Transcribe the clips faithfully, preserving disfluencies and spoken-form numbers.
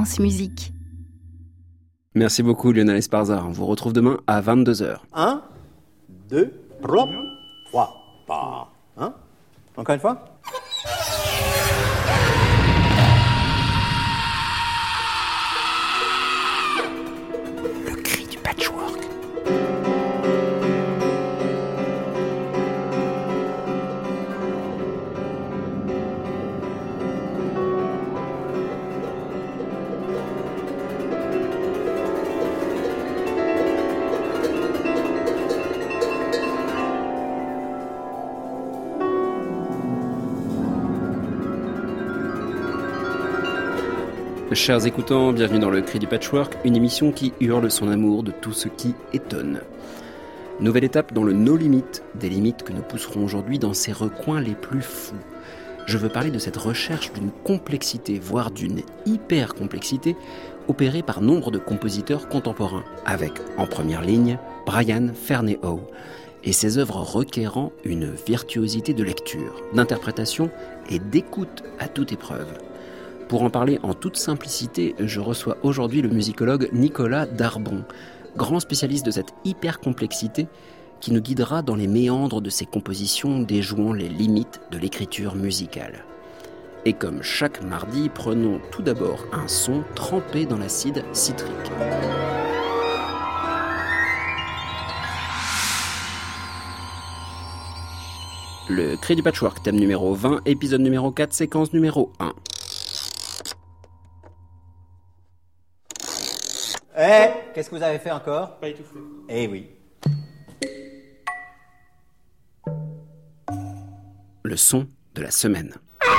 France Musique. Merci beaucoup Lionel Esparza, on vous retrouve demain à vingt-deux heures. Un, deux, trois, trois, pas. Hein? Encore une fois? Le cri du patchwork. Chers écoutants, bienvenue dans Le Cri du Patchwork, une émission qui hurle son amour de tout ce qui étonne. Nouvelle étape dans le No Limit, des limites que nous pousserons aujourd'hui dans ces recoins les plus fous. Je veux parler de cette recherche d'une complexité, voire d'une hyper-complexité, opérée par nombre de compositeurs contemporains, avec, en première ligne, Brian Ferneyhough, et ses œuvres requérant une virtuosité de lecture, d'interprétation et d'écoute à toute épreuve. Pour en parler en toute simplicité, je reçois aujourd'hui le musicologue Nicolas Darbon, grand spécialiste de cette hyper-complexité qui nous guidera dans les méandres de ses compositions déjouant les limites de l'écriture musicale. Et comme chaque mardi, prenons tout d'abord un son trempé dans l'acide citrique. Le Cri du Patchwork, thème numéro vingt, épisode numéro quatre, séquence numéro un. Eh, hey, qu'est-ce que vous avez fait encore? Pas étouffé. Eh oui. Le son de la semaine.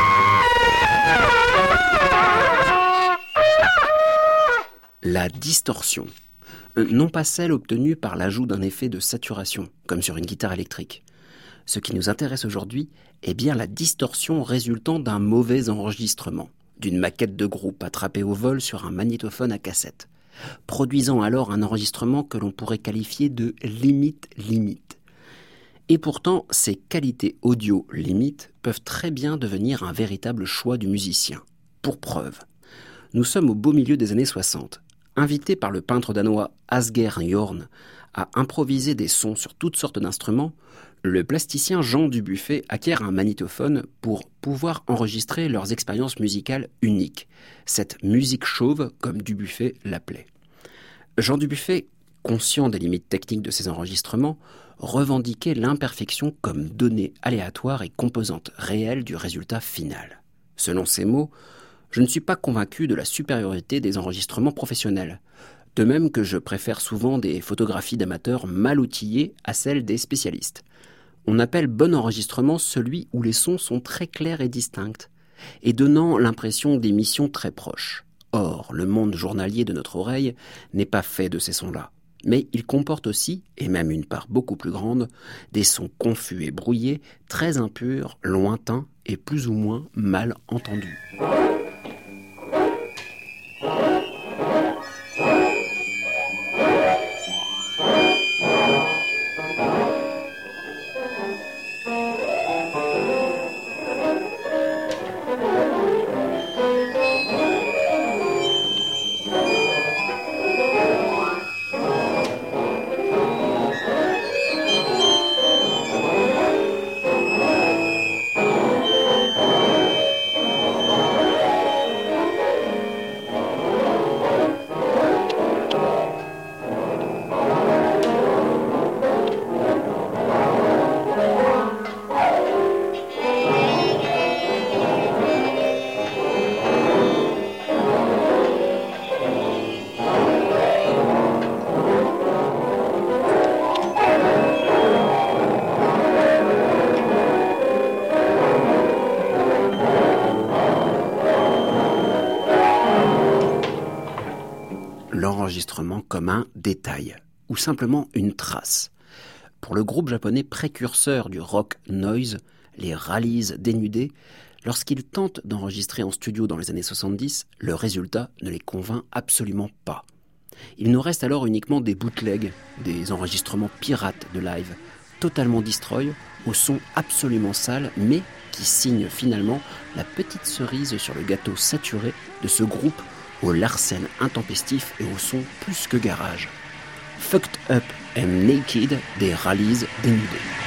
La distorsion. Non pas celle obtenue par l'ajout d'un effet de saturation, comme sur une guitare électrique. Ce qui nous intéresse aujourd'hui est bien la distorsion résultant d'un mauvais enregistrement, d'une maquette de groupe attrapée au vol sur un magnétophone à cassette, produisant alors un enregistrement que l'on pourrait qualifier de limite-limite. Et pourtant, ces qualités audio limites peuvent très bien devenir un véritable choix du musicien. Pour preuve, nous sommes au beau milieu des années soixante. Invité par le peintre danois Asger Jorn à improviser des sons sur toutes sortes d'instruments, le plasticien Jean Dubuffet acquiert un magnétophone pour pouvoir enregistrer leurs expériences musicales uniques, cette musique chauve comme Dubuffet l'appelait. Jean Dubuffet, conscient des limites techniques de ses enregistrements, revendiquait l'imperfection comme donnée aléatoire et composante réelle du résultat final. Selon ses mots, « Je ne suis pas convaincu de la supériorité des enregistrements professionnels, de même que je préfère souvent des photographies d'amateurs mal outillées à celles des spécialistes. On appelle bon enregistrement celui où les sons sont très clairs et distincts, et donnant l'impression d'émissions très proches. Or, le monde journalier de notre oreille n'est pas fait de ces sons-là. Mais il comporte aussi, et même une part beaucoup plus grande, des sons confus et brouillés, très impurs, lointains et plus ou moins mal entendus. L'enregistrement comme un détail, ou simplement une trace. Pour le groupe japonais précurseur du rock noise, les Rallies dénudés, lorsqu'ils tentent d'enregistrer en studio dans les années soixante-dix, le résultat ne les convainc absolument pas. Il nous reste alors uniquement des bootlegs, des enregistrements pirates de live, totalement destroy, au son absolument sale, mais qui signent finalement la petite cerise sur le gâteau saturé de ce groupe au larcène intempestif et au son plus que garage. Fucked Up and Naked des Rallies dénudés.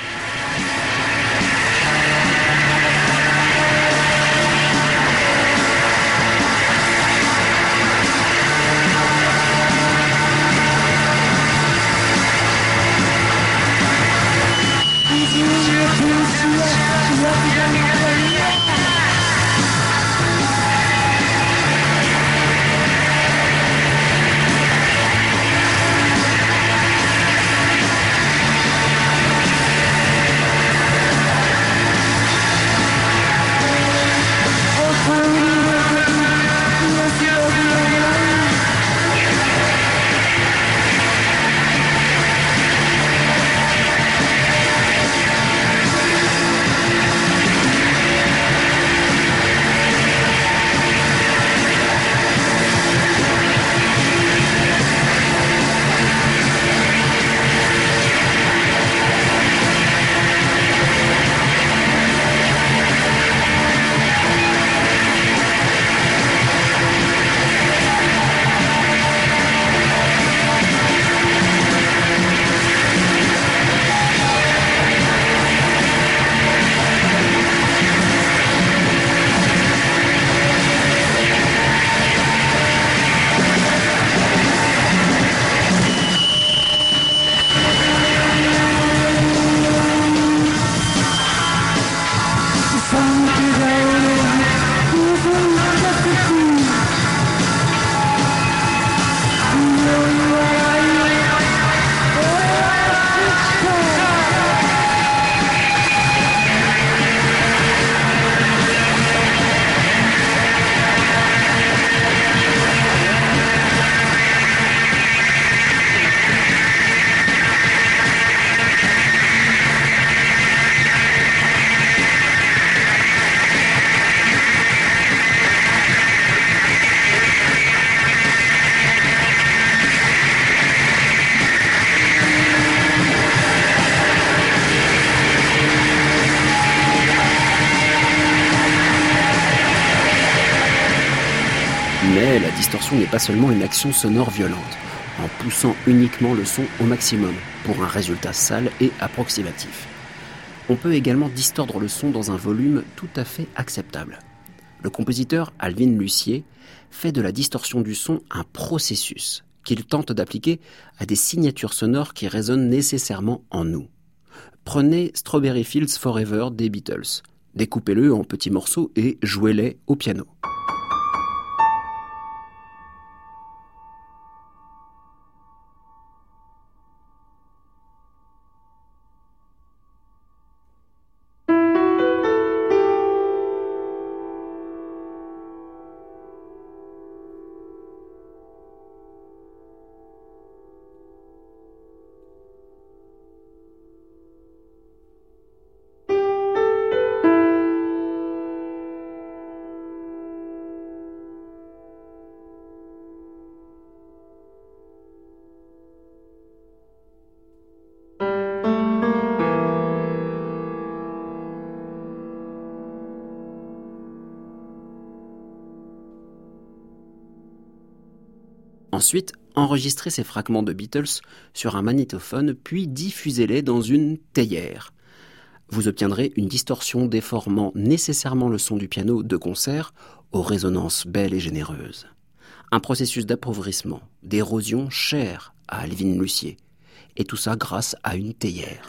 Mais la distorsion n'est pas seulement une action sonore violente, en poussant uniquement le son au maximum, pour un résultat sale et approximatif. On peut également distordre le son dans un volume tout à fait acceptable. Le compositeur Alvin Lucier fait de la distorsion du son un processus qu'il tente d'appliquer à des signatures sonores qui résonnent nécessairement en nous. Prenez Strawberry Fields Forever des Beatles, découpez-le en petits morceaux et jouez-les au piano. Ensuite, enregistrez ces fragments de Beatles sur un magnétophone, puis diffusez-les dans une théière. Vous obtiendrez une distorsion déformant nécessairement le son du piano de concert aux résonances belles et généreuses. Un processus d'appauvrissement, d'érosion cher à Alvin Lucier. Et tout ça grâce à une théière.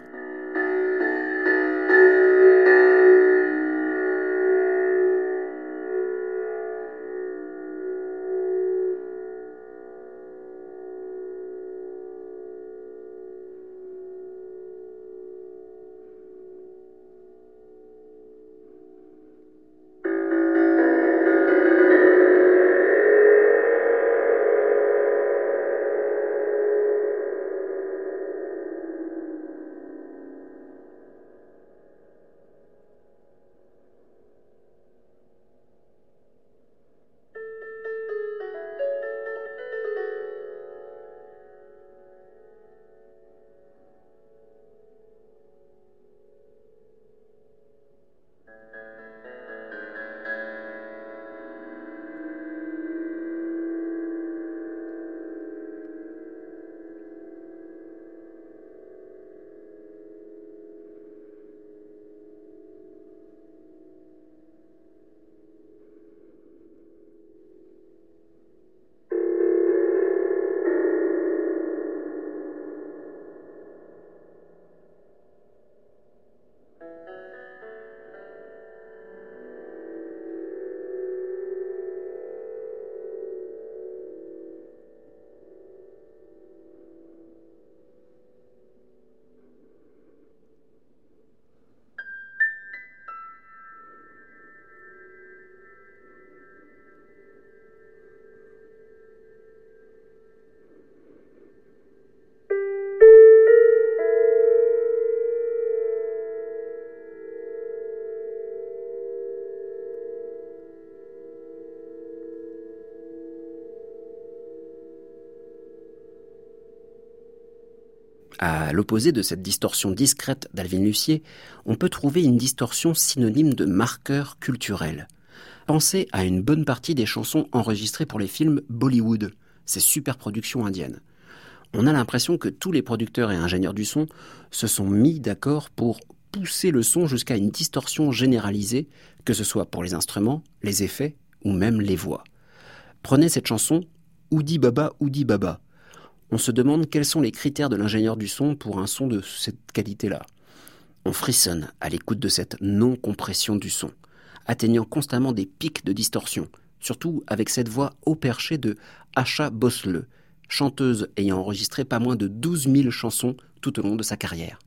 À l'opposé de cette distorsion discrète d'Alvin Lucier, on peut trouver une distorsion synonyme de marqueur culturel. Pensez à une bonne partie des chansons enregistrées pour les films Bollywood, ces superproductions indiennes. On a l'impression que tous les producteurs et ingénieurs du son se sont mis d'accord pour pousser le son jusqu'à une distorsion généralisée, que ce soit pour les instruments, les effets ou même les voix. Prenez cette chanson « Oudi Baba, Oudi Baba ». On se demande quels sont les critères de l'ingénieur du son pour un son de cette qualité-là. On frissonne à l'écoute de cette non-compression du son, atteignant constamment des pics de distorsion, surtout avec cette voix haut perchée de Asha Bhosle, chanteuse ayant enregistré pas moins de douze mille chansons tout au long de sa carrière.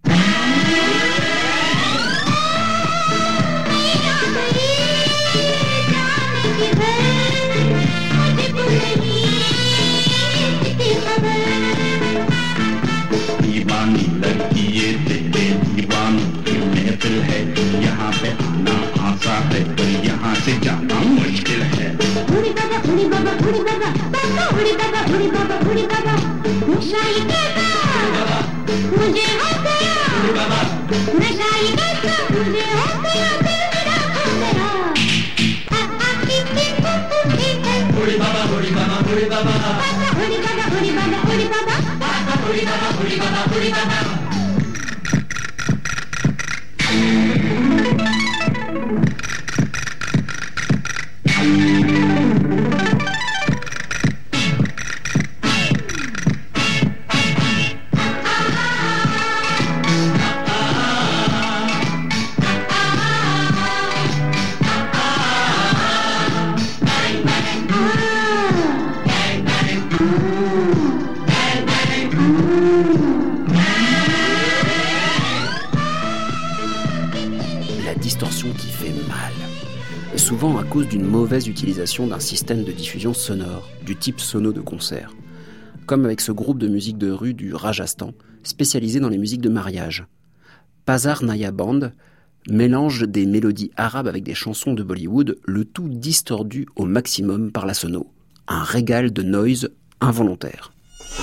Qui fait mal, souvent à cause d'une mauvaise utilisation d'un système de diffusion sonore, du type sono de concert, comme avec ce groupe de musique de rue du Rajasthan, spécialisé dans les musiques de mariage. Pazar Naya Band mélange des mélodies arabes avec des chansons de Bollywood, le tout distordu au maximum par la sono, un régal de noise involontaire.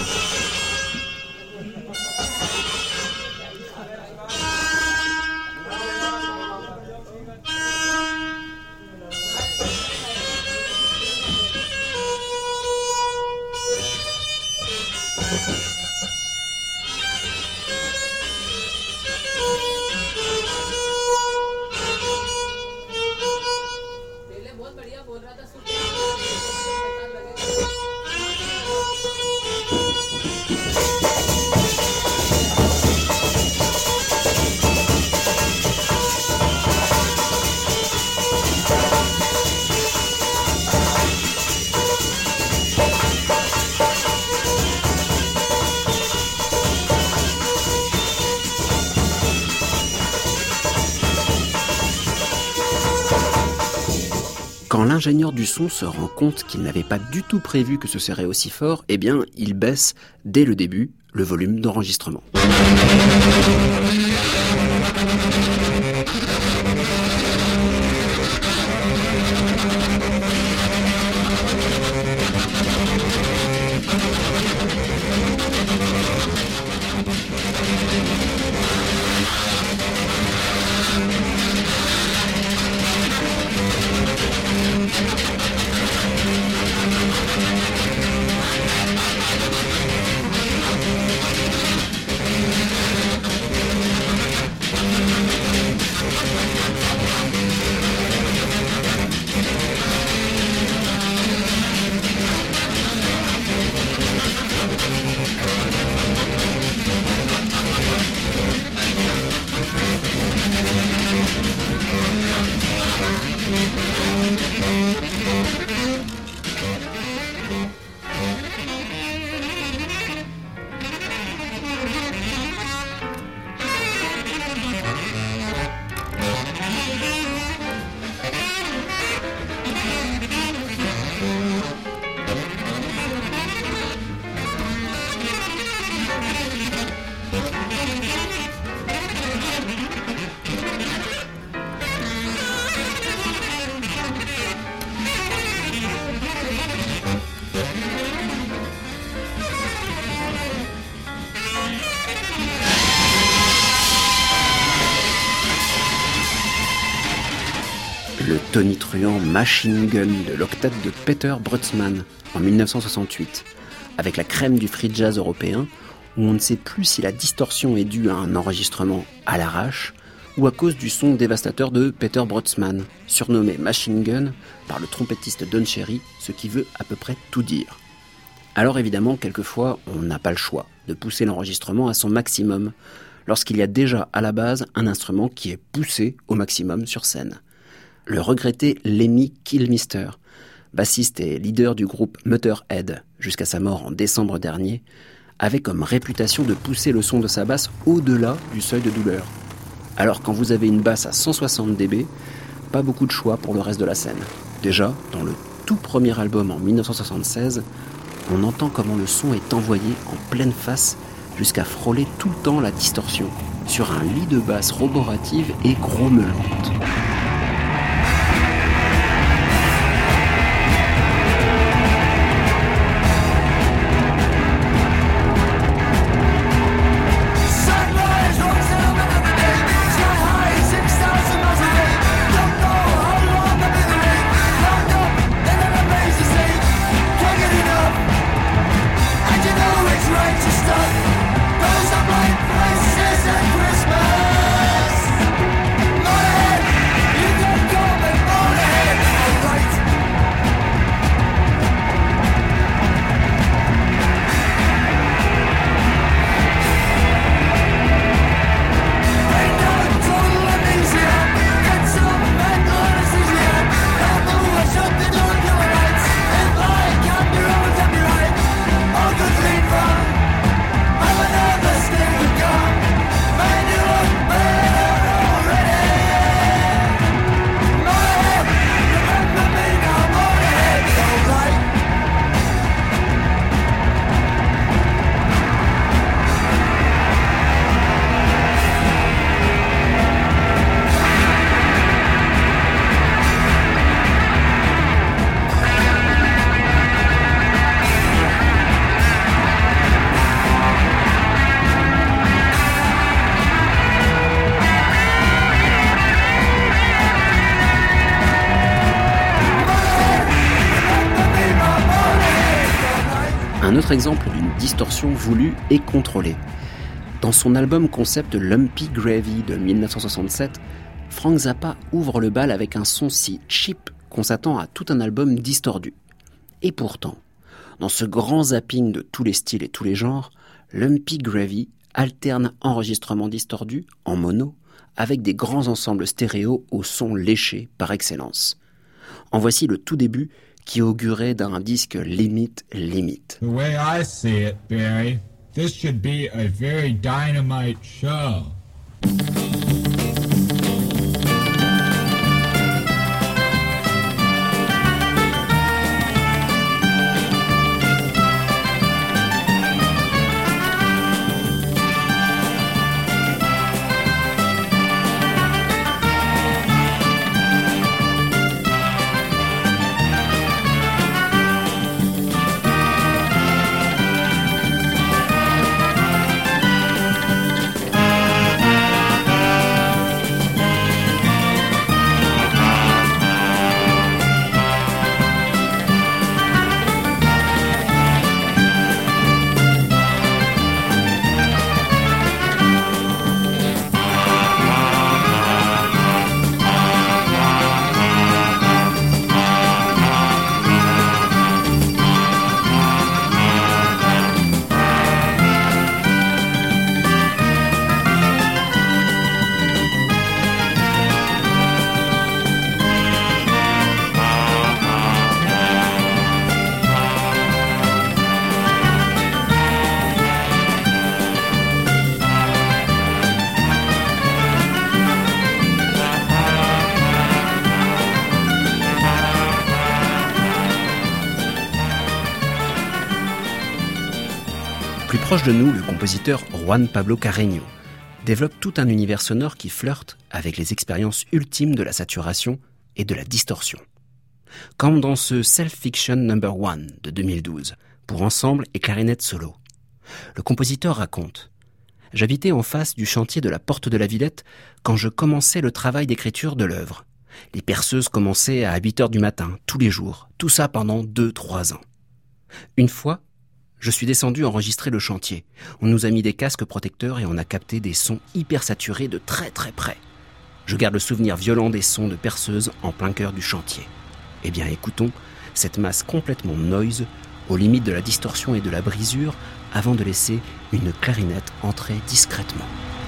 Quand l'ingénieur du son se rend compte qu'il n'avait pas du tout prévu que ce serait aussi fort, eh bien, il baisse, dès le début, le volume d'enregistrement. le tonitruant Machine Gun de l'octet de Peter Brötzmann en dix-neuf cent soixante-huit, avec la crème du free jazz européen, où on ne sait plus si la distorsion est due à un enregistrement à l'arrache ou à cause du son dévastateur de Peter Brötzmann, surnommé Machine Gun par le trompettiste Don Cherry, ce qui veut à peu près tout dire. Alors évidemment, quelquefois, on n'a pas le choix de pousser l'enregistrement à son maximum, lorsqu'il y a déjà à la base un instrument qui est poussé au maximum sur scène. Le regretté Lemmy Kilmister, bassiste et leader du groupe Motorhead jusqu'à sa mort en décembre dernier, avait comme réputation de pousser le son de sa basse au-delà du seuil de douleur. Alors quand vous avez une basse à cent soixante décibels, pas beaucoup de choix pour le reste de la scène. Déjà, dans le tout premier album en dix-neuf cent soixante-seize, on entend comment le son est envoyé en pleine face jusqu'à frôler tout le temps la distorsion, sur un lit de basse roborative et grommelante. Un autre exemple d'une distorsion voulue et contrôlée. Dans son album concept Lumpy Gravy de dix-neuf cent soixante-sept, Frank Zappa ouvre le bal avec un son si cheap qu'on s'attend à tout un album distordu. Et pourtant, dans ce grand zapping de tous les styles et tous les genres, Lumpy Gravy alterne enregistrement distordu en mono avec des grands ensembles stéréo au son léché par excellence. En voici le tout début qui augurait d'un disque limite limite. The way I see it, Barry, this should be a very dynamite show. Plus proche de nous, le compositeur Juan Pablo Carreño développe tout un univers sonore qui flirte avec les expériences ultimes de la saturation et de la distorsion. Comme dans ce Self-Fiction number one de deux mille douze, pour ensemble et clarinette solo. Le compositeur raconte « J'habitais en face du chantier de la Porte de la Villette quand je commençais le travail d'écriture de l'œuvre. Les perceuses commençaient à huit heures du matin, tous les jours. Tout ça pendant deux trois ans. Une fois, je suis descendu enregistrer le chantier. On nous a mis des casques protecteurs et on a capté des sons hyper saturés de très très près. Je garde le souvenir violent des sons de perceuses en plein cœur du chantier. Eh bien, écoutons cette masse complètement noise, aux limites de la distorsion et de la brisure, avant de laisser une clarinette entrer discrètement.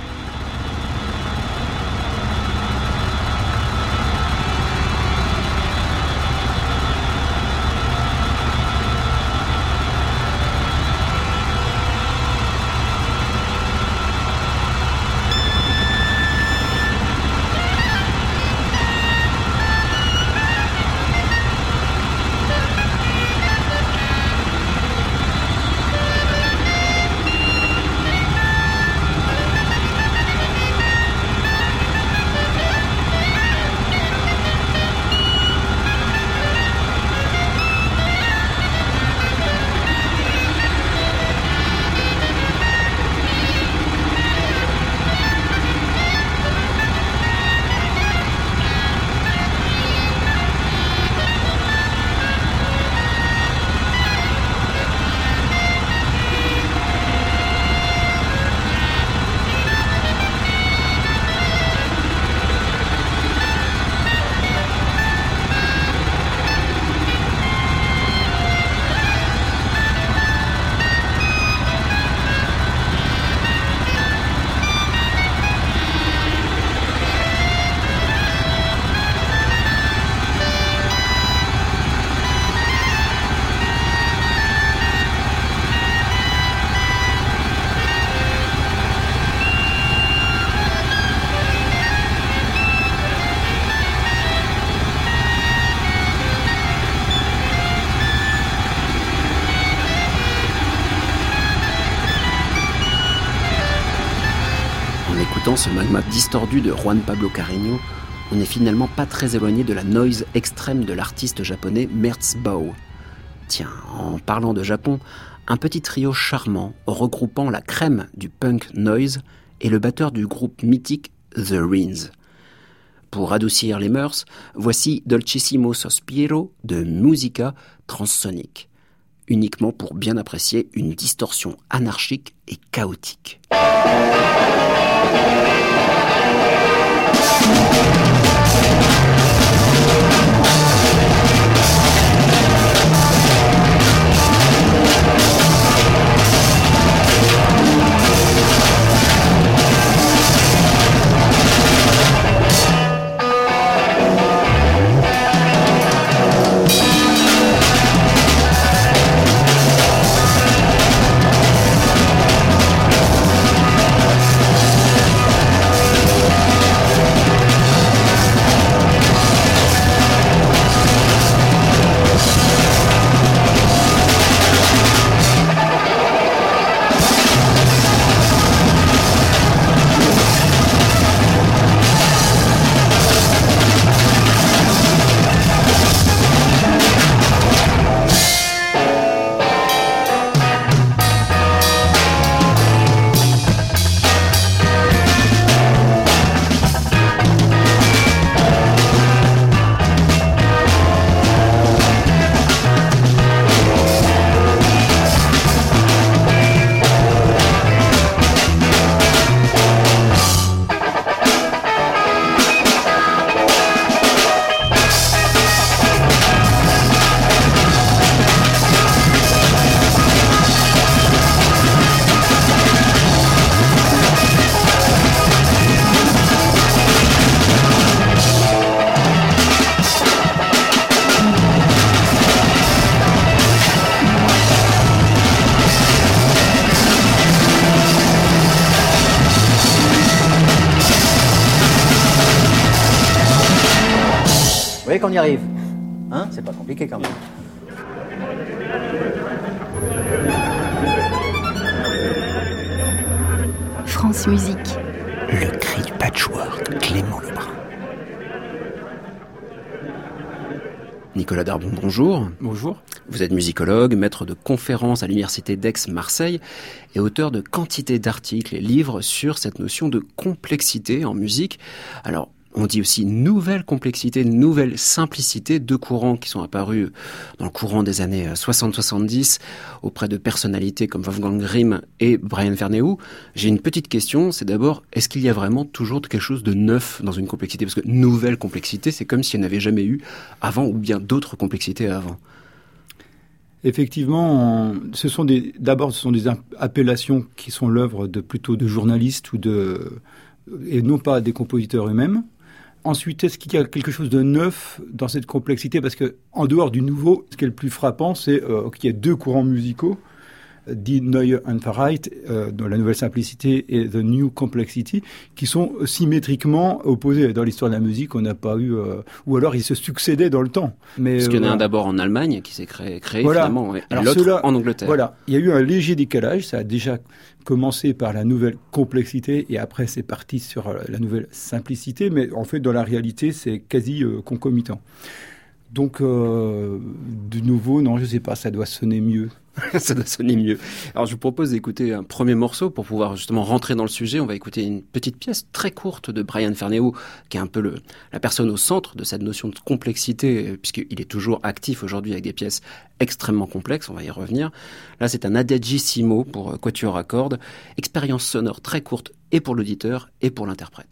Ce magma distordu de Juan Pablo Carreño, on n'est finalement pas très éloigné de la noise extrême de l'artiste japonais Merzbow. Tiens, en parlant de Japon, un petit trio charmant regroupant la crème du punk noise et le batteur du groupe mythique The Rins. Pour adoucir les mœurs, voici Dolcissimo Sospiro de Musica Transsonic, uniquement pour bien apprécier une distorsion anarchique et chaotique. Vous voyez qu'on y arrive, hein? C'est pas compliqué quand même. France Musique. Le cri du patchwork, Clément Lebrun. Nicolas Darbon, bonjour. Bonjour. Vous êtes musicologue, maître de conférences à l'université d'Aix-Marseille et auteur de quantité d'articles et livres sur cette notion de complexité en musique. Alors, On dit aussi nouvelle complexité, nouvelle simplicité, deux courants qui sont apparus dans le courant des années soixante soixante-dix auprès de personnalités comme Wolfgang Grimm et Brian Ferneyhough. J'ai une petite question, c'est d'abord, est-ce qu'il y a vraiment toujours quelque chose de neuf dans une complexité ? Parce que nouvelle complexité, c'est comme s'il n'y en avait jamais eu avant ou bien d'autres complexités avant. Effectivement, ce sont des, d'abord, ce sont des appellations qui sont l'œuvre de plutôt de journalistes ou de, et non pas des compositeurs eux-mêmes. Ensuite, est-ce qu'il y a quelque chose de neuf dans cette complexité ? Parce que, en dehors du nouveau, ce qui est le plus frappant, c'est euh, qu'il y a deux courants musicaux, Die Neue Einfachheit, euh, dans la nouvelle simplicité, et The New Complexity, qui sont symétriquement opposés. Dans l'histoire de la musique, on n'a pas eu... Euh, ou alors, ils se succédaient dans le temps. Mais, Parce qu'il y en a euh, un d'abord en Allemagne, qui s'est créé, créé voilà. finalement, et alors, l'autre cela, en Angleterre. Voilà, il y a eu un léger décalage. Ça a déjà commencé par la nouvelle complexité, et après, c'est parti sur la nouvelle simplicité. Mais en fait, dans la réalité, c'est quasi euh, concomitant. Donc, euh, de nouveau, non, je ne sais pas, ça doit sonner mieux. Ça doit sonner mieux. Alors, je vous propose d'écouter un premier morceau pour pouvoir justement rentrer dans le sujet. On va écouter une petite pièce très courte de Brian Ferneyhough, qui est un peu le, la personne au centre de cette notion de complexité, puisqu'il est toujours actif aujourd'hui avec des pièces extrêmement complexes. On va y revenir. Là, c'est un adagissimo pour quatuor à cordes. Expérience sonore très courte et pour l'auditeur et pour l'interprète.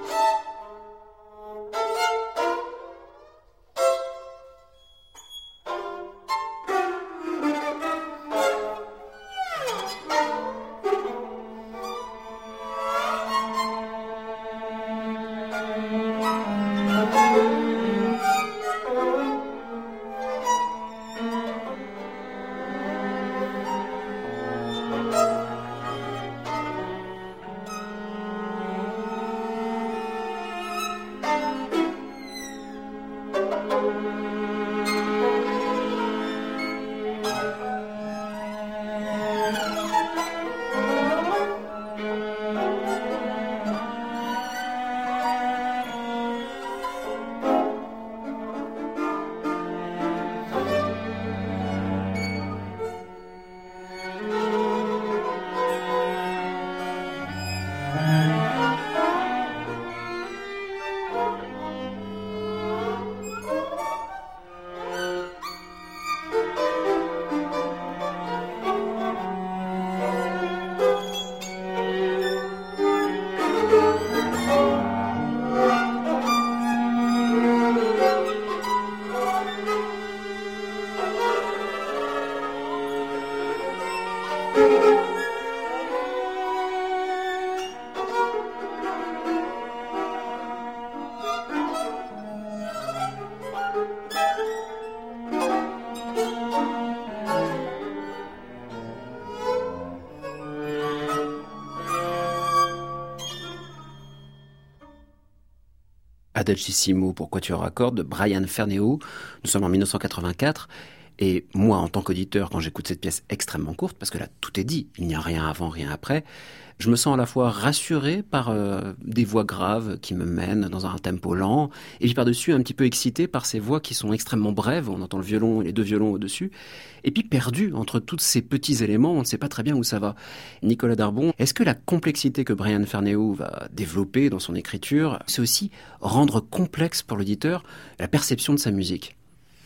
Adagissimo pour quatuor à cordes de Brian Ferneyhough. Nous sommes en dix-neuf cent quatre-vingt-quatre. Et moi, en tant qu'auditeur, quand j'écoute cette pièce extrêmement courte, parce que là, tout est dit, il n'y a rien avant, rien après, je me sens à la fois rassuré par euh, des voix graves qui me mènent dans un tempo lent, et puis par-dessus un petit peu excité par ces voix qui sont extrêmement brèves, on entend le violon et les deux violons au-dessus, et puis perdu entre tous ces petits éléments, on ne sait pas très bien où ça va. Nicolas Darbon, est-ce que la complexité que Brian Ferneyhough va développer dans son écriture, c'est aussi rendre complexe pour l'auditeur la perception de sa musique ?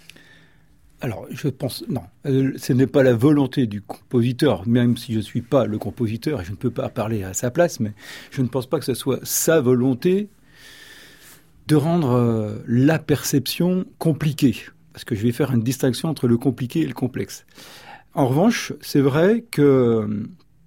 Alors, je pense, non, euh, ce n'est pas la volonté du compositeur, même si je ne suis pas le compositeur et je ne peux pas parler à sa place, mais je ne pense pas que ce soit sa volonté de rendre euh, la perception compliquée, parce que je vais faire une distinction entre le compliqué et le complexe. En revanche, c'est vrai que euh,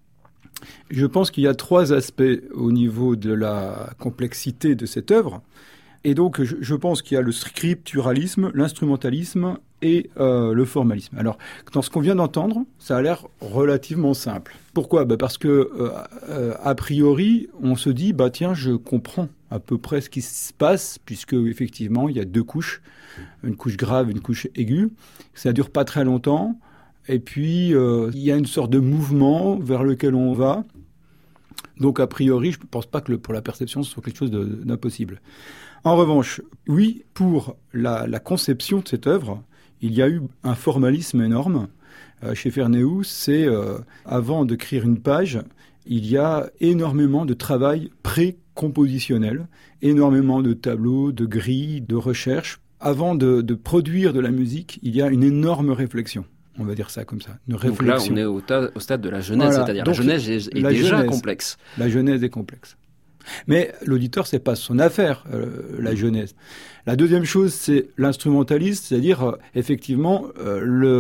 je pense qu'il y a trois aspects au niveau de la complexité de cette œuvre. Et donc, je, je pense qu'il y a le scripturalisme, l'instrumentalisme et euh, le formalisme. Alors, dans ce qu'on vient d'entendre, ça a l'air relativement simple. Pourquoi ? Bah parce que, euh, euh, a priori, on se dit, bah tiens, je comprends à peu près ce qui se passe, puisque effectivement, il y a deux couches, une couche grave, une couche aiguë. Ça dure pas très longtemps, et puis euh, il y a une sorte de mouvement vers lequel on va. Donc, a priori, je ne pense pas que le, pour la perception, ce soit quelque chose de, d'impossible. En revanche, oui, pour la, la conception de cette œuvre, il y a eu un formalisme énorme. Euh, chez Ferneyhough, c'est, euh, avant d'écrire une page, il y a énormément de travail pré-compositionnel, énormément de tableaux, de grilles, de recherches. Avant de, de produire de la musique, il y a une énorme réflexion. On va dire ça comme ça, une réflexion. Donc là, on est au, ta- au stade de la genèse, Voilà. c'est-à-dire Donc, la genèse est, est la déjà genèse. complexe. La genèse est complexe. Mais l'auditeur, c'est pas son affaire, euh, la genèse. La deuxième chose, c'est l'instrumentaliste, c'est-à-dire, euh, effectivement, euh,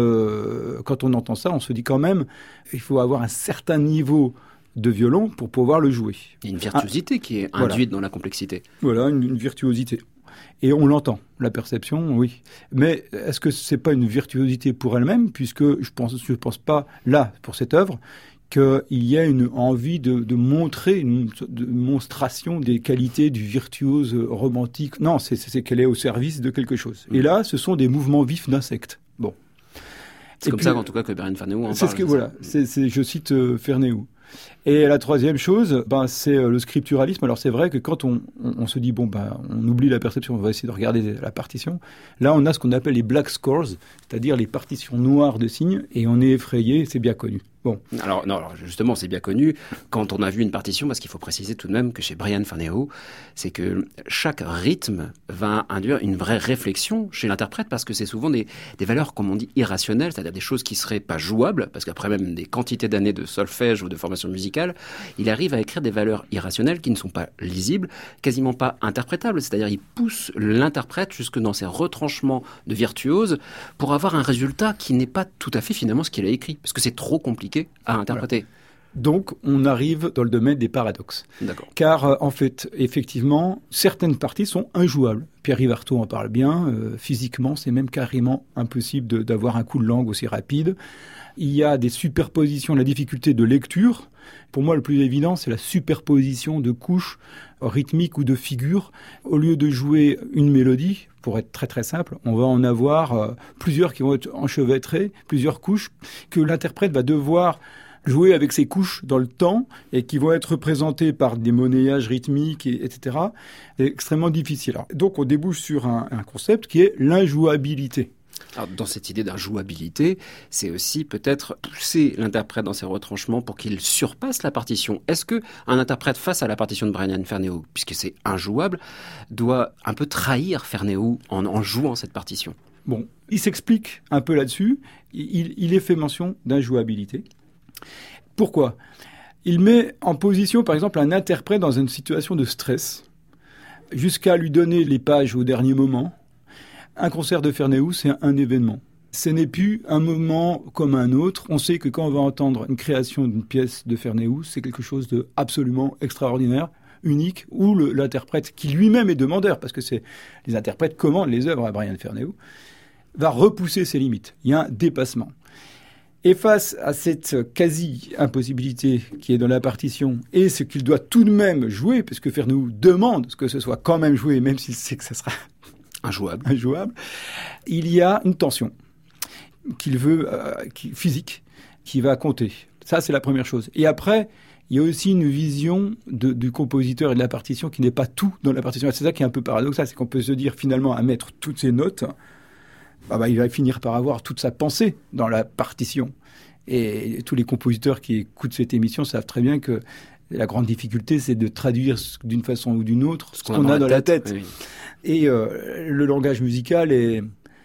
le... quand on entend ça, on se dit quand même, il faut avoir un certain niveau de violon pour pouvoir le jouer. Il y a une virtuosité ah, qui est voilà. induite dans la complexité. Voilà, une, une virtuosité. Et on l'entend, la perception, oui. Mais est-ce que c'est pas une virtuosité pour elle-même, puisque je pense, je pense pas, là, pour cette œuvre, qu'il y a une envie de, de montrer une démonstration des qualités du virtuose romantique. Non, c'est, c'est qu'elle est au service de quelque chose. Mmh. Et là, ce sont des mouvements vifs d'insectes. Bon. C'est et comme puis, ça, en tout cas, que Brian Farneau en c'est parle. Ce que, voilà, c'est, c'est, je cite euh, Farneau. Et la troisième chose, ben, c'est le scripturalisme. Alors c'est vrai que quand on, on, on se dit, bon, ben, on oublie la perception, on va essayer de regarder la partition, là on a ce qu'on appelle les black scores, c'est-à-dire les partitions noires de signes, et on est effrayé, c'est bien connu. Bon. Alors, non, alors justement, c'est bien connu quand on a vu une partition, parce qu'il faut préciser tout de même que chez Brian Farneau, c'est que chaque rythme va induire une vraie réflexion chez l'interprète, parce que c'est souvent des, des valeurs, comme on dit, irrationnelles, c'est-à-dire des choses qui seraient pas jouables, parce qu'après même des quantités d'années de solfège ou de formation musicale, il arrive à écrire des valeurs irrationnelles qui ne sont pas lisibles, quasiment pas interprétables, c'est-à-dire il pousse l'interprète jusque dans ses retranchements de virtuose pour avoir un résultat qui n'est pas tout à fait finalement ce qu'il a écrit, parce que c'est trop compliqué à interpréter. Voilà. Donc, on arrive dans le domaine des paradoxes. D'accord. Car, euh, en fait, effectivement, certaines parties sont injouables. Pierre-Yves Artaud en parle bien. Euh, physiquement, c'est même carrément impossible de, d'avoir un coup de langue aussi rapide. Il y a des superpositions, la difficulté de lecture. Pour moi, le plus évident, c'est la superposition de couches rythmiques ou de figures. Au lieu de jouer une mélodie, pour être très très simple, on va en avoir euh, plusieurs qui vont être enchevêtrées, plusieurs couches, que l'interprète va devoir jouer avec ces couches dans le temps et qui vont être représentées par des monnayages rythmiques, et, etc. C'est extrêmement difficile. Alors, donc, on débouche sur un, un concept qui est l'injouabilité. Alors, dans cette idée d'injouabilité, c'est aussi peut-être pousser l'interprète dans ses retranchements pour qu'il surpasse la partition. Est-ce que un interprète face à la partition de Brian Farneau, puisque c'est injouable, doit un peu trahir Farneau en, en jouant cette partition ? Bon, il s'explique un peu là-dessus. Il, il est fait mention d'injouabilité. Pourquoi ? Il met en position, par exemple, un interprète dans une situation de stress, jusqu'à lui donner les pages au dernier moment. Un concert de Farneau, c'est un événement. Ce n'est plus un moment comme un autre. On sait que quand on va entendre une création d'une pièce de Farneau, c'est quelque chose d'absolument extraordinaire, unique, où le, l'interprète, qui lui-même est demandeur, parce que c'est, les interprètes commandent les œuvres à Brian Farneau, va repousser ses limites. Il y a un dépassement. Et face à cette quasi-impossibilité qui est dans la partition, et ce qu'il doit tout de même jouer, parce que Farneau demande que ce soit quand même joué, même s'il sait que ça sera Injouable. Injouable. Il y a une tension qu'il veut, euh, qui, physique, qui va compter. Ça, c'est la première chose. Et après, il y a aussi une vision de, du compositeur et de la partition qui n'est pas tout dans la partition. C'est ça qui est un peu paradoxal, c'est qu'on peut se dire finalement à mettre toutes ces notes, bah, bah, il va finir par avoir toute sa pensée dans la partition. Et tous les compositeurs qui écoutent cette émission savent très bien que la grande difficulté, c'est de traduire d'une façon ou d'une autre ce, ce qu'on, qu'on a dans la tête. La tête. Oui. Et euh, le langage musical est...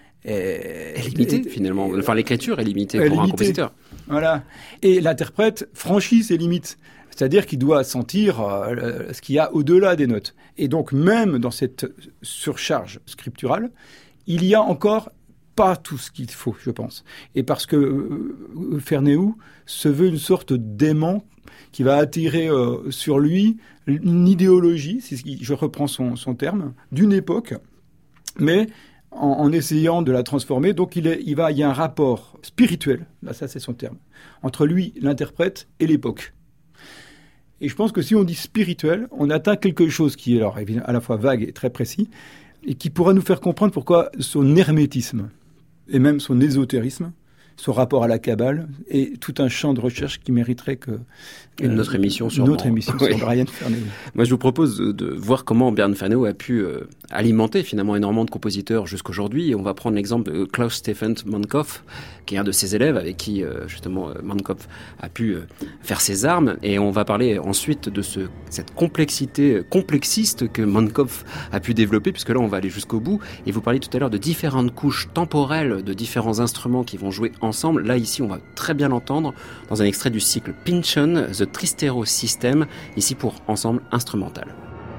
Est, est limité, est, finalement. Enfin, l'écriture est limitée est pour limité. Un compositeur. Voilà. Et l'interprète franchit ses limites. C'est-à-dire qu'il doit sentir euh, ce qu'il y a au-delà des notes. Et donc, même dans cette surcharge scripturale, il y a encore pas tout ce qu'il faut, je pense. Et parce que euh, Farneau se veut une sorte d'aimant qui va attirer euh, sur lui une idéologie, c'est ce qui, je reprends son, son terme, d'une époque, mais en, en essayant de la transformer. Donc il, est, il, va, il y a un rapport spirituel, là ça c'est son terme, entre lui, l'interprète, et l'époque. Et je pense que si on dit spirituel, on atteint quelque chose qui est alors à la fois vague et très précis, et qui pourra nous faire comprendre pourquoi son hermétisme, et même son ésotérisme, son rapport à la Kabbale, et tout un champ de recherche qui mériterait que... Une euh, autre émission sur... Une autre émission oui. sur Brian Ferneyhough. Moi, je vous propose de, de voir comment Brian Ferneyhough a pu euh, alimenter finalement énormément de compositeurs jusqu'aujourd'hui. Et on va prendre l'exemple de Klaus Stefan Mannkopf, qui est un de ses élèves avec qui euh, justement euh, Mannkopf a pu euh, faire ses armes. Et on va parler ensuite de ce, cette complexité complexiste que Mannkopf a pu développer, puisque là, on va aller jusqu'au bout. Et vous parliez tout à l'heure de différentes couches temporelles, de différents instruments qui vont jouer ensemble. Là, ici, on va très bien l'entendre dans un extrait du cycle Pynchon, The Tristero System, ici pour ensemble instrumental.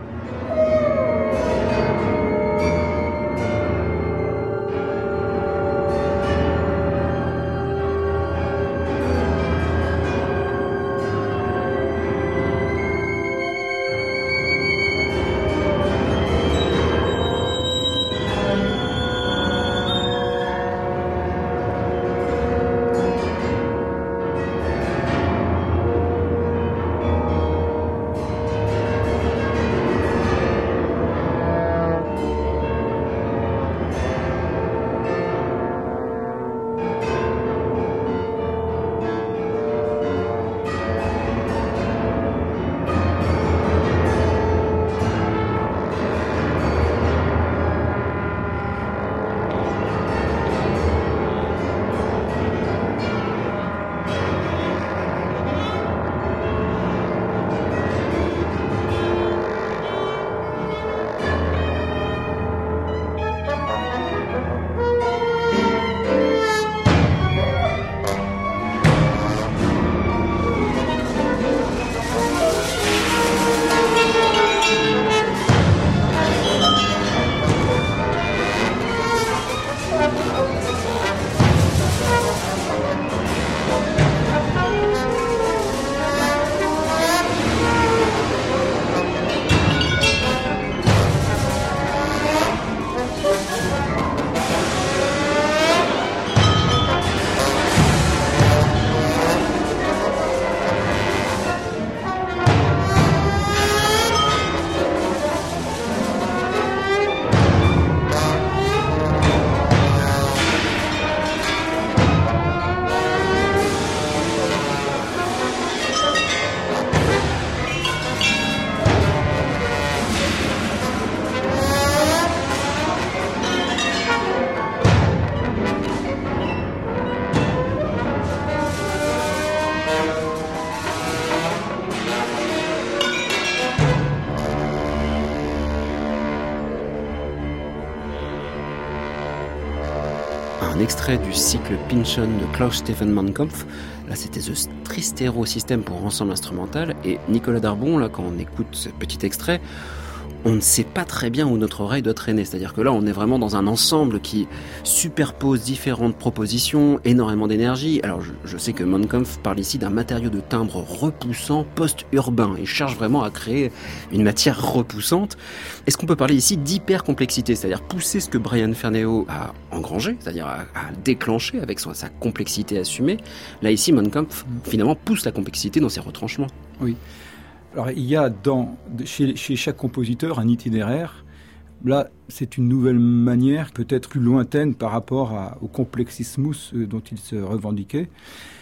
Un extrait du cycle Pynchon de Klaus Stefan Mannkopf. Là, c'était The Tristero System pour ensemble instrumental. Et Nicolas Darbon, là, quand on écoute ce petit extrait, on ne sait pas très bien où notre oreille doit traîner. C'est-à-dire que là, on est vraiment dans un ensemble qui superpose différentes propositions, énormément d'énergie. Alors, je, je sais que Mannkopf parle ici d'un matériau de timbre repoussant post-urbain. Il cherche vraiment à créer une matière repoussante. Est-ce qu'on peut parler ici d'hyper-complexité, c'est-à-dire pousser ce que Brian Ferneyhough a engrangé, c'est-à-dire à, à déclencher avec son, sa complexité assumée. Là, ici, Mannkopf, finalement, pousse la complexité dans ses retranchements. Oui. Alors, il y a dans, chez, chez chaque compositeur un itinéraire. Là, c'est une nouvelle manière, peut-être plus lointaine par rapport à, au complexismus dont il se revendiquait.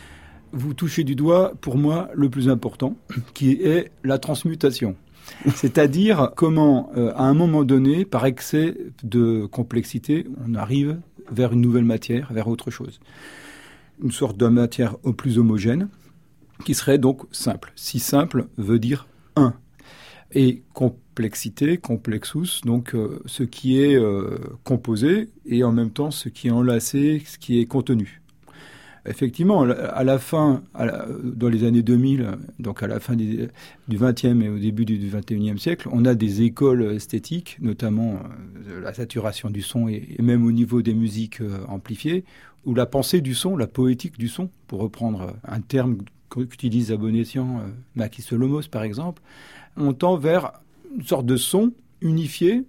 Vous touchez du doigt, pour moi, le plus important, qui est la transmutation. C'est-à-dire comment, euh, à un moment donné, par excès de complexité, on arrive vers une nouvelle matière, vers autre chose. Une sorte de matière plus homogène, qui serait donc simple. Si simple veut dire un. Et complexité, complexus, donc euh, ce qui est euh, composé et en même temps ce qui est enlacé, ce qui est contenu. Effectivement, à la fin, à la, dans les années deux mille, donc à la fin des, du vingtième et au début du vingt et unième siècle, on a des écoles esthétiques, notamment euh, la saturation du son et, et même au niveau des musiques euh, amplifiées, où la pensée du son, la poétique du son, pour reprendre un terme qu'utilise Abonessian, euh, Makis Solomos par exemple, on tend vers une sorte de son unifié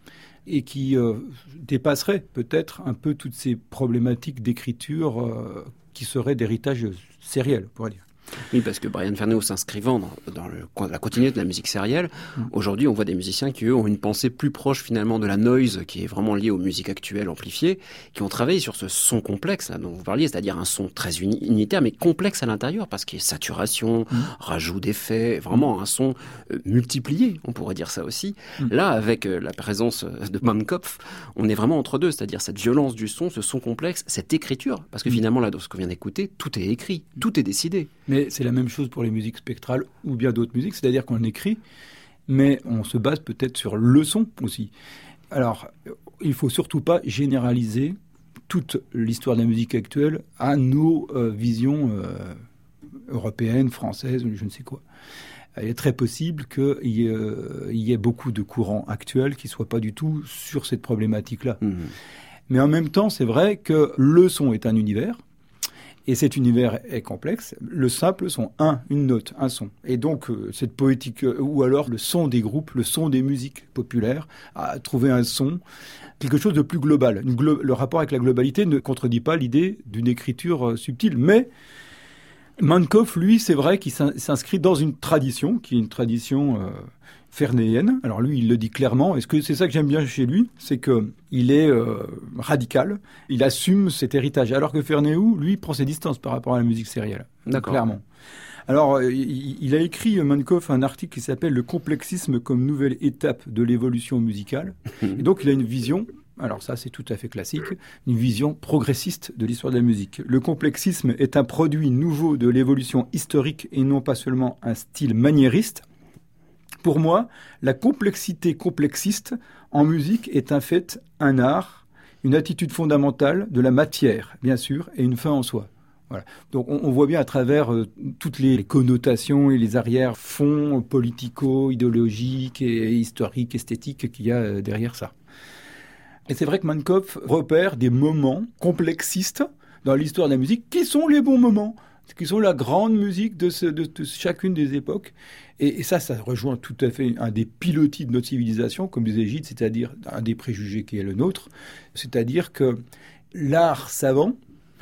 et qui euh, dépasserait peut-être un peu toutes ces problématiques d'écriture euh, qui seraient d'héritage sériel, on pourrait dire. Oui, parce que Brian Ferneyhough s'inscrivant dans, dans le, la continuité de la musique sérielle, mmh. aujourd'hui on voit des musiciens qui eux ont une pensée plus proche finalement de la noise, qui est vraiment liée aux musiques actuelles amplifiées, qui ont travaillé sur ce son complexe là, dont vous parliez, c'est-à-dire un son très uni- unitaire mais complexe à l'intérieur, parce qu'il y a saturation, mmh. rajout d'effets, vraiment un son euh, multiplié, on pourrait dire ça aussi. Mmh. Là, avec euh, la présence de Mannkopf, on est vraiment entre deux, c'est-à-dire cette violence du son, ce son complexe, cette écriture, parce que mmh. finalement là, dans ce qu'on vient d'écouter, tout est écrit, tout est décidé. Mais c'est la même chose pour les musiques spectrales ou bien d'autres musiques, c'est-à-dire qu'on écrit, mais on se base peut-être sur le son aussi. Alors, il ne faut surtout pas généraliser toute l'histoire de la musique actuelle à nos euh, visions euh, européennes, françaises, je ne sais quoi. Il est très possible qu'il y ait, euh, il y ait beaucoup de courants actuels qui ne soient pas du tout sur cette problématique-là. Mmh. Mais en même temps, c'est vrai que le son est un univers. Et cet univers est complexe. Le simple son, un, une note, un son. Et donc, euh, cette poétique, euh, ou alors le son des groupes, le son des musiques populaires, a trouvé un son, quelque chose de plus global. Une glo- le rapport avec la globalité ne contredit pas l'idée d'une écriture euh, subtile. Mais Mannkopf, lui, c'est vrai qu'il s'in- s'inscrit dans une tradition, qui est une tradition euh, ferneyenne. Alors lui, il le dit clairement. Et ce que c'est ça que j'aime bien chez lui, c'est qu'il est euh, radical. Il assume cet héritage. Alors que Ferneyhough, lui, prend ses distances par rapport à la musique sérielle. D'accord. Clairement. Alors, il, il a écrit, Mannkopf, un article qui s'appelle « Le complexisme comme nouvelle étape de l'évolution musicale ». Et donc, il a une vision, alors ça, c'est tout à fait classique, une vision progressiste de l'histoire de la musique. Le complexisme est un produit nouveau de l'évolution historique et non pas seulement un style maniériste. Pour moi, la complexité complexiste en musique est un fait, un art, une attitude fondamentale de la matière, bien sûr, et une fin en soi. Voilà. Donc on, on voit bien à travers euh, toutes les connotations et les arrière-fonds politico-idéologiques et historiques, esthétiques qu'il y a euh, derrière ça. Et c'est vrai que Mannkopf repère des moments complexistes dans l'histoire de la musique qui sont les bons moments, qui sont la grande musique de, ce, de, de chacune des époques. Et, et ça, ça rejoint tout à fait un des pilotis de notre civilisation, comme disait Gide, c'est-à-dire un des préjugés qui est le nôtre, c'est-à-dire que l'art savant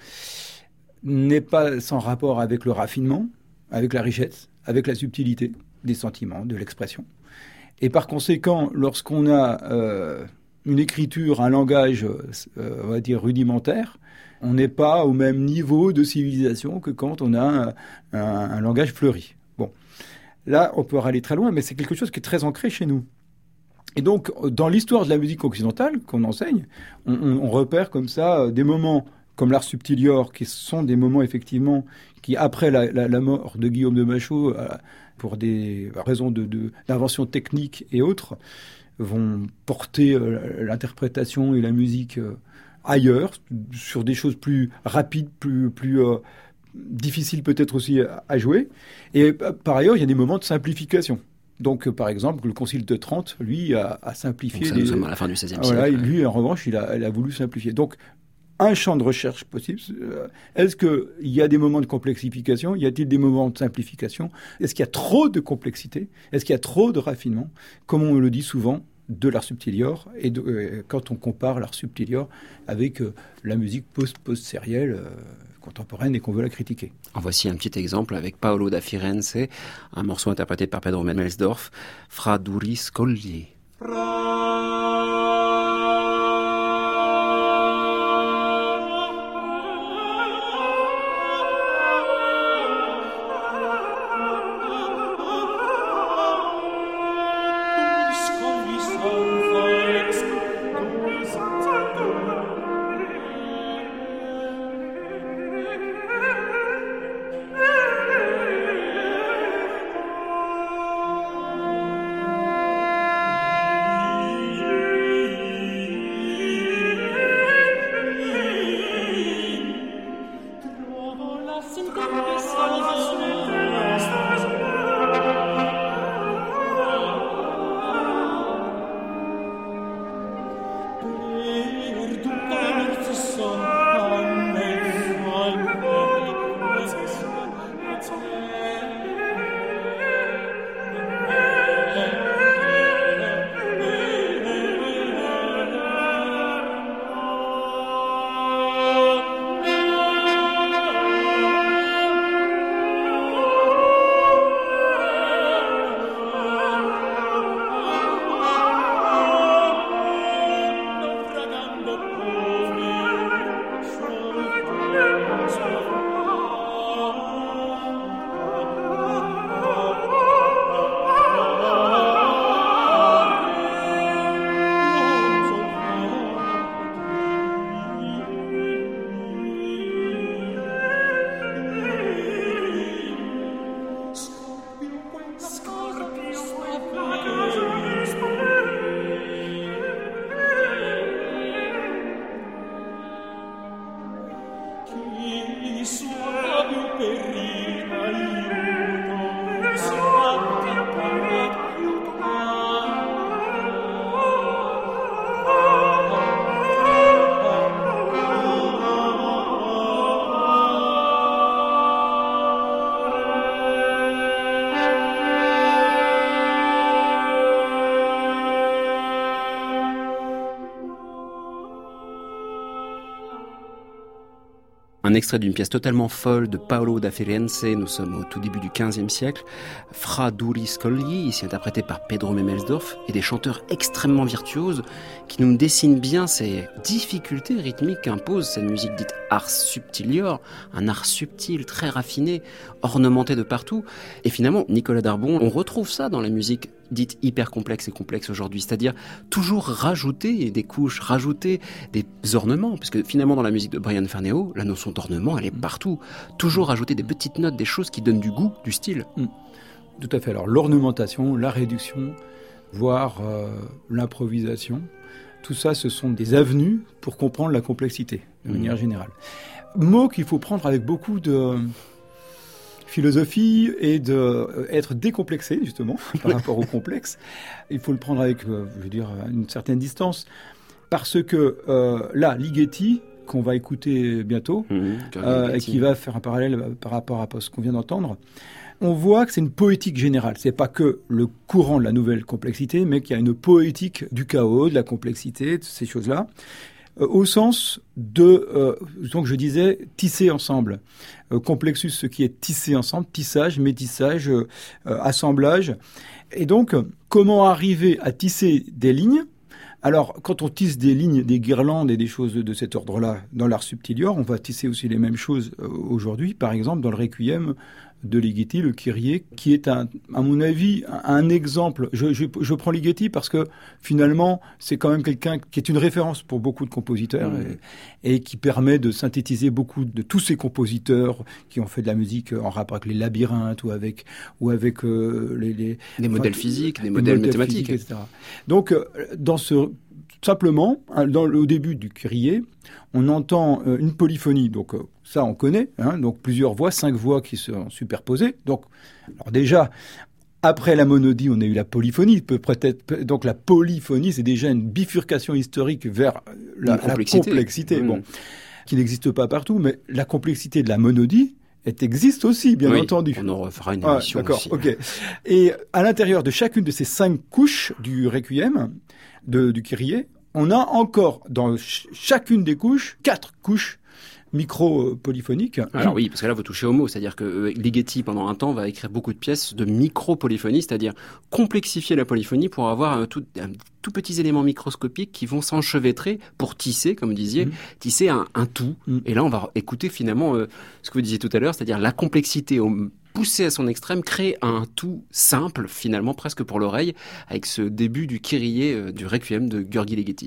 n'est pas sans rapport avec le raffinement, avec la richesse, avec la subtilité des sentiments, de l'expression. Et par conséquent, lorsqu'on a euh, une écriture, un langage, euh, on va dire, rudimentaire, on n'est pas au même niveau de civilisation que quand on a un, un, un langage fleuri. Bon, là, on peut aller très loin, mais c'est quelque chose qui est très ancré chez nous. Et donc, dans l'histoire de la musique occidentale qu'on enseigne, on, on, on repère comme ça des moments comme l'Ars Subtilior, qui sont des moments, effectivement, qui, après la, la, la mort de Guillaume de Machaut, euh, pour des raisons de, de, d'invention technique et autres, vont porter euh, l'interprétation et la musique euh, ailleurs, sur des choses plus rapides, plus, plus euh, difficiles peut-être aussi à, à jouer. Et euh, par ailleurs, il y a des moments de simplification. Donc, euh, par exemple, le Concile de Trente, lui, a, a simplifié... Donc ça, les... nous sommes à la fin du seizième voilà, siècle. Lui, en revanche, il a, il a voulu simplifier. Donc, un champ de recherche possible. Est-ce qu'il y a des moments de complexification? Y a-t-il des moments de simplification? Est-ce qu'il y a trop de complexité? Est-ce qu'il y a trop de raffinement? Comme on le dit souvent, de l'Ars Subtilior, et de, euh, quand on compare l'Ars Subtilior avec euh, la musique post, post-sérielle euh, contemporaine et qu'on veut la critiquer. En voici un petit exemple avec Paolo da Firenze, un morceau interprété par Pedro Melsdorf, Fra duri scogli. Un extrait d'une pièce totalement folle de Paolo da Firenze, nous sommes au tout début du quinzième siècle, Fra Duri Scogli, ici interprété par Pedro Memelsdorf, et des chanteurs extrêmement virtuoses qui nous dessinent bien ces difficultés rythmiques qu'impose cette musique dite ars subtilior, un art subtil, très raffiné, ornementé de partout. Et finalement, Nicolas Darbon, on retrouve ça dans la musique dite hyper complexe et complexe aujourd'hui, c'est-à-dire toujours rajouter des couches, rajouter des ornements, puisque finalement dans la musique de Brian Ferneo, la notion d'ornement, elle est partout. Toujours rajouter des petites notes, des choses qui donnent du goût, du style. Mmh. Tout à fait. Alors l'ornementation, la réduction, voire euh, l'improvisation, tout ça, ce sont des avenues pour comprendre la complexité, de mmh. manière générale. Mot qu'il faut prendre avec beaucoup de philosophie et d'être décomplexé, justement, par rapport au complexe. Il faut le prendre avec, euh, je veux dire, une certaine distance. Parce que euh, là, Ligeti, qu'on va écouter bientôt, mmh, euh, et qui va faire un parallèle par rapport à ce qu'on vient d'entendre, on voit que c'est une poétique générale. C'est pas que le courant de la nouvelle complexité, mais qu'il y a une poétique du chaos, de la complexité, de ces choses-là, euh, au sens de, euh, donc je disais, tisser ensemble. Euh, complexus, ce qui est tissé ensemble, tissage, métissage, euh, assemblage. Et donc, comment arriver à tisser des lignes? Alors, quand on tisse des lignes, des guirlandes et des choses de cet ordre-là dans l'art subtilior, on va tisser aussi les mêmes choses aujourd'hui. Par exemple, dans le Requiem de Ligeti, le Kyrie, qui est, un, à mon avis, un exemple. Je, je, je prends Ligeti parce que, finalement, c'est quand même quelqu'un qui est une référence pour beaucoup de compositeurs mmh. et, et qui permet de synthétiser beaucoup de tous ces compositeurs qui ont fait de la musique en rapport avec les labyrinthes ou avec, ou avec euh, les, les... Des modèles enfin, physiques, des modèles mathématiques. Physiques, et cetera. Donc, dans ce... Simplement, dans le, au début du Kyrie, on entend euh, une polyphonie. Donc euh, ça, on connaît. Hein, donc plusieurs voix, cinq voix qui sont superposées. Donc, alors déjà, après la monodie, on a eu la polyphonie. Peut-être, donc la polyphonie, c'est déjà une bifurcation historique vers la, la complexité, complexité mmh. bon, qui n'existe pas partout. Mais la complexité de la monodie, elle existe aussi, bien oui, entendu. On en refera une émission ah, d'accord, aussi. Ok. Et à l'intérieur de chacune de ces cinq couches du Requiem, de, du Kyrie, on a encore dans ch- chacune des couches, quatre couches micro-polyphoniques. Alors oui, parce que là, vous touchez au mot, c'est-à-dire que Ligeti, pendant un temps, va écrire beaucoup de pièces de micro-polyphonie, c'est-à-dire complexifier la polyphonie pour avoir un tout, un tout petits éléments microscopiques qui vont s'enchevêtrer pour tisser, comme vous disiez, mmh. tisser un, un tout. Mmh. Et là, on va écouter finalement euh, ce que vous disiez tout à l'heure, c'est-à-dire la complexité au poussé à son extrême, crée un tout simple, finalement, presque pour l'oreille, avec ce début du Kyrie, euh, du Requiem de György Ligeti.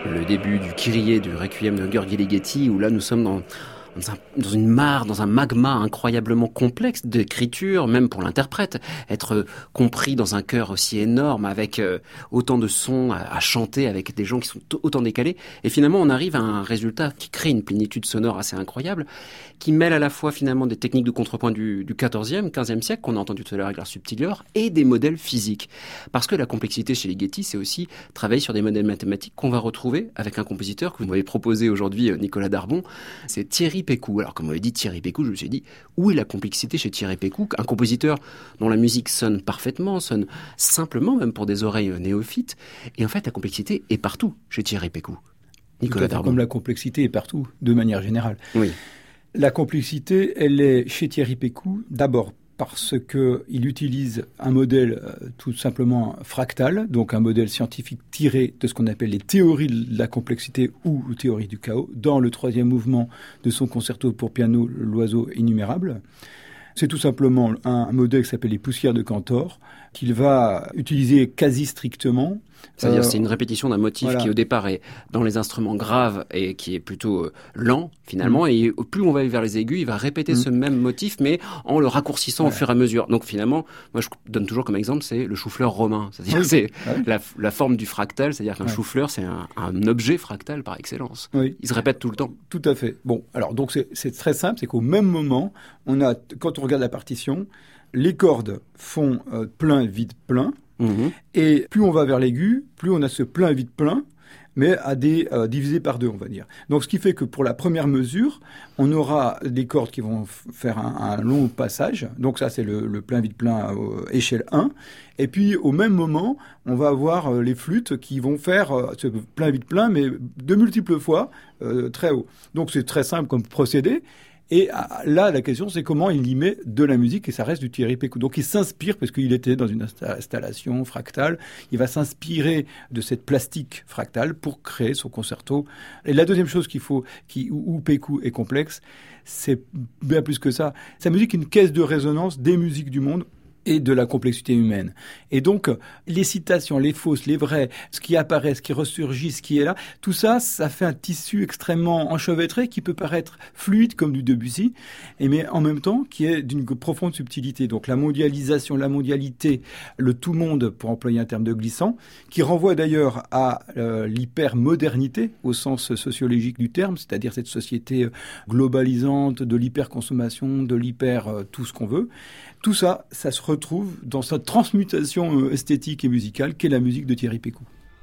le début du Kyrie du Requiem de György Ligeti, où là nous sommes dans... Dans, un, dans une mare, dans un magma incroyablement complexe d'écriture, même pour l'interprète. Être compris dans un chœur aussi énorme, avec euh, autant de sons à, à chanter, avec des gens qui sont t- autant décalés. Et finalement, on arrive à un résultat qui crée une plénitude sonore assez incroyable, qui mêle à la fois finalement des techniques de contrepoint du, du quatorzième, quinzième siècle, qu'on a entendu tout à l'heure avec l'art subtilior, et des modèles physiques. Parce que la complexité chez Ligeti, c'est aussi travailler sur des modèles mathématiques qu'on va retrouver avec un compositeur que vous m'avez proposé aujourd'hui, Nicolas Darbon, c'est Thierry Pécou. Alors, comme on avait dit Thierry Pécou, je me suis dit, où est la complexité chez Thierry Pécou, un compositeur dont la musique sonne parfaitement, sonne simplement, même pour des oreilles néophytes. Et en fait, la complexité est partout chez Thierry Pécou. Nicolas Darbon. Comme la complexité est partout, de manière générale. Oui. La complexité, elle est chez Thierry Pécou, d'abord parce qu'il utilise un modèle euh, tout simplement fractal, donc un modèle scientifique tiré de ce qu'on appelle les théories de la complexité ou théorie du chaos, dans le troisième mouvement de son concerto pour piano, L'oiseau innumérable. C'est tout simplement un, un modèle qui s'appelle les poussières de Cantor, qu'il va utiliser quasi strictement. C'est-à-dire, euh, c'est une répétition d'un motif voilà. qui, au départ, est dans les instruments graves et qui est plutôt euh, lent, finalement. Mmh. Et plus on va vers les aigus, il va répéter mmh. ce même motif, mais en le raccourcissant voilà. au fur et à mesure. Donc, finalement, moi, je donne toujours comme exemple, c'est le chou-fleur romain. C'est-à-dire, oui. c'est oui. la, la forme du fractal. C'est-à-dire qu'un oui. chou-fleur, c'est un, un objet fractal par excellence. Oui. Il se répète tout le temps. Tout à fait. Bon, alors, donc, c'est, c'est très simple. C'est qu'au même moment, on a, quand on regarde la partition, les cordes font euh, plein, vide, plein. Mmh. Et plus on va vers l'aigu, plus on a ce plein vide plein, mais à des euh, divisé par deux, on va dire. Donc, ce qui fait que pour la première mesure, on aura des cordes qui vont f- faire un, un long passage. Donc, ça, c'est le, le plein vide plein euh, échelle un. Et puis, au même moment, on va avoir euh, les flûtes qui vont faire euh, ce plein vide plein, mais de multiples fois euh, très haut. Donc, c'est très simple comme procédé. Et là, la question, c'est comment il y met de la musique, et ça reste du Thierry Pécou. Donc, il s'inspire, parce qu'il était dans une installation fractale, il va s'inspirer de cette plastique fractale pour créer son concerto. Et la deuxième chose qu'il faut, qui, où Pécou est complexe, c'est bien plus que ça. Sa musique est une caisse de résonance des musiques du monde et de la complexité humaine. Et donc, les citations, les fausses, les vraies, ce qui apparaît, ce qui ressurgit, ce qui est là, tout ça, ça fait un tissu extrêmement enchevêtré qui peut paraître fluide comme du Debussy, et mais en même temps qui est d'une profonde subtilité. Donc la mondialisation, la mondialité, le tout monde, pour employer un terme de glissant, qui renvoie d'ailleurs à euh, l'hypermodernité au sens sociologique du terme, c'est-à-dire cette société globalisante, de l'hyperconsommation, de l'hyper euh, tout ce qu'on veut. Tout ça, ça se retrouve dans sa transmutation esthétique et musicale qu'est la musique de Thierry Pécou.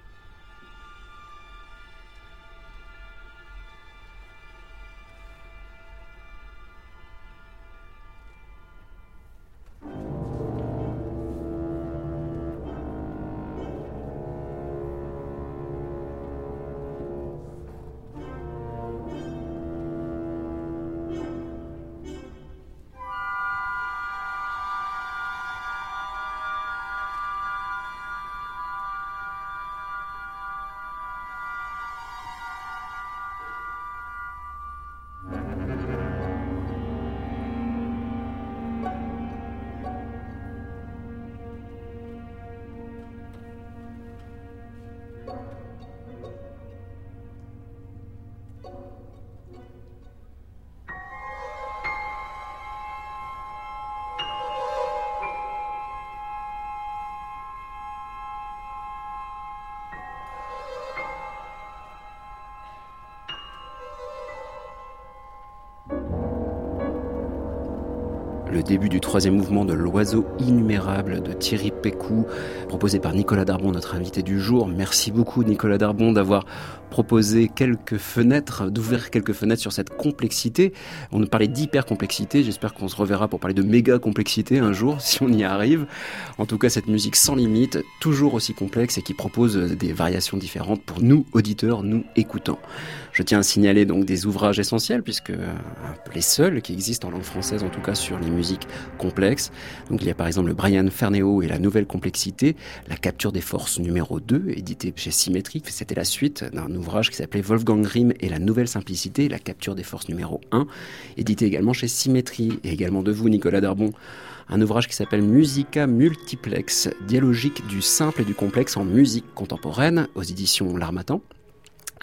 Le début du troisième mouvement de L'oiseau innumérable de Thierry Pécou, proposé par Nicolas Darbon, notre invité du jour. Merci beaucoup Nicolas Darbon d'avoir proposé quelques fenêtres, d'ouvrir quelques fenêtres sur cette complexité. On nous parlait d'hyper-complexité, j'espère qu'on se reverra pour parler de méga-complexité un jour, si on y arrive. En tout cas, cette musique sans limite, toujours aussi complexe et qui propose des variations différentes pour nous, auditeurs, nous écoutants. Je tiens à signaler donc des ouvrages essentiels, puisque un peu les seuls qui existent en langue française, en tout cas sur les musiques complexes. Donc il y a par exemple le Brian Ferneyhough et la nouvelle complexité, la capture des forces numéro deux, édité chez Symétrie. C'était la suite d'un ouvrage qui s'appelait Wolfgang Grimm et la nouvelle simplicité, la capture des forces numéro un, édité également chez Symétrie, et également de vous, Nicolas Darbon, un ouvrage qui s'appelle Musica Multiplex, dialogique du simple et du complexe en musique contemporaine, aux éditions L'Harmattan.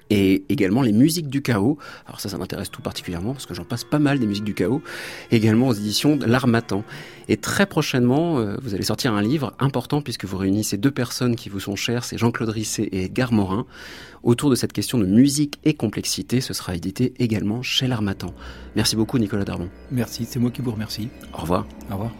Et également les musiques du chaos. Alors ça, ça m'intéresse tout particulièrement parce que j'en passe pas mal des musiques du chaos. Également aux éditions de l'Harmattan. Et très prochainement, euh, vous allez sortir un livre important puisque vous réunissez deux personnes qui vous sont chères, c'est Jean-Claude Risset et Edgar Morin. Autour de cette question de musique et complexité, ce sera édité également chez l'Harmattan. Merci beaucoup Nicolas Darmon. Merci, c'est moi qui vous remercie. Au revoir. Au revoir.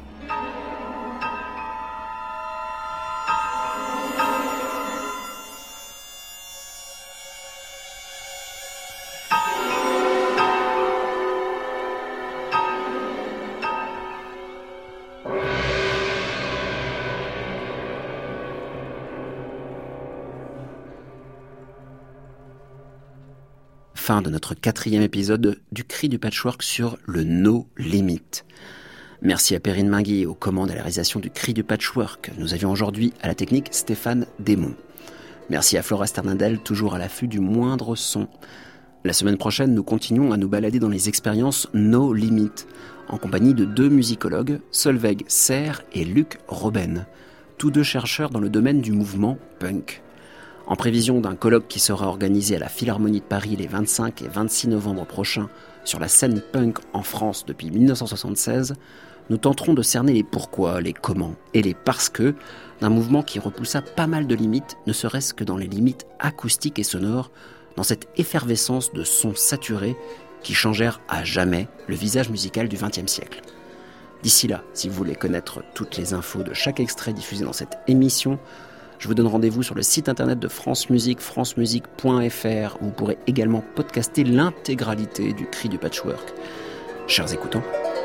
Fin de notre quatrième épisode du Cri du Patchwork sur le No Limit. Merci à Perrine Mingui aux commandes à la réalisation du Cri du Patchwork. Nous avions aujourd'hui à la technique Stéphane Desmond. Merci à Flora Sternadel, toujours à l'affût du moindre son. La semaine prochaine, nous continuons à nous balader dans les expériences No Limit, en compagnie de deux musicologues, Solveig Serre et Luc Robben, tous deux chercheurs dans le domaine du mouvement punk. En prévision d'un colloque qui sera organisé à la Philharmonie de Paris les vingt-cinq et vingt-six novembre prochains sur la scène punk en France depuis dix-neuf cent soixante-seize, nous tenterons de cerner les pourquoi, les comment et les parce que d'un mouvement qui repoussa pas mal de limites, ne serait-ce que dans les limites acoustiques et sonores, dans cette effervescence de sons saturés qui changèrent à jamais le visage musical du vingtième siècle. D'ici là, si vous voulez connaître toutes les infos de chaque extrait diffusé dans cette émission, je vous donne rendez-vous sur le site internet de France Musique, francemusique point f r, où vous pourrez également podcaster l'intégralité du Cri du Patchwork. Chers écoutants.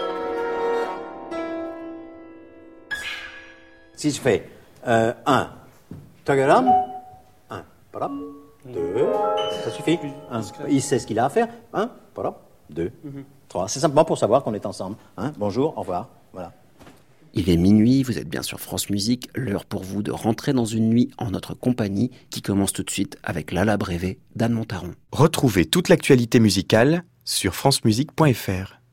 Si je fais euh, un, tagaram, un, voilà, deux, ça suffit. Un, il sait ce qu'il a à faire. Un, voilà, deux, trois. C'est simplement pour savoir qu'on est ensemble. Hein, bonjour, au revoir, voilà. Il est minuit, vous êtes bien sur France Musique, l'heure pour vous de rentrer dans une nuit en notre compagnie qui commence tout de suite avec l'Ala Brévé d'Anne Montaron. Retrouvez toute l'actualité musicale sur francemusique point f r.